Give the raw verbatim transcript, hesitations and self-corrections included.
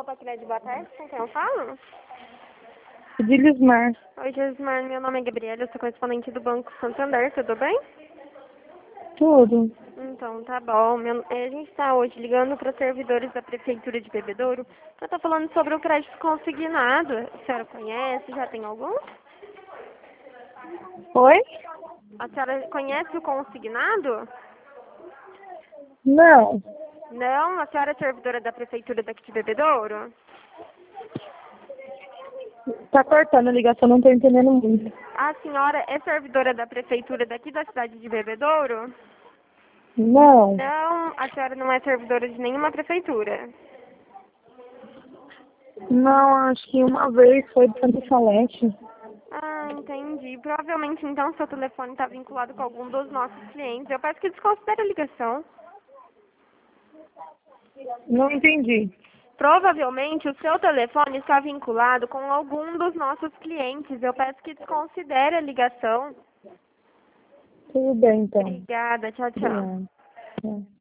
Alô, Pacred, boa tarde. Com quem eu falo? De Lismar. Oi, Gismar. Meu nome é Gabriela, eu sou correspondente do Banco Santander, tudo bem? Tudo. Então, tá bom. Meu- eh, a gente está hoje ligando para os servidores da Prefeitura de Bebedouro para estar falando sobre o crédito consignado. A senhora conhece? Já tem algum? Oi? A senhora conhece o consignado? Não. Não? A senhora é servidora da Prefeitura daqui de Bebedouro? Tá cortando a ligação, não tô entendendo muito. A senhora é servidora da Prefeitura daqui da cidade de Bebedouro? Não. Não, a senhora não é servidora de nenhuma prefeitura. Não, acho que uma vez foi de Santa Salete. Ah, entendi. Provavelmente, então, seu telefone está vinculado com algum dos nossos clientes. Eu peço que desconsidere a ligação. Não entendi. Provavelmente, o seu telefone está vinculado com algum dos nossos clientes. Eu peço que desconsidere a ligação. Tudo bem, então. Obrigada. Tchau, tchau. Obrigada. É.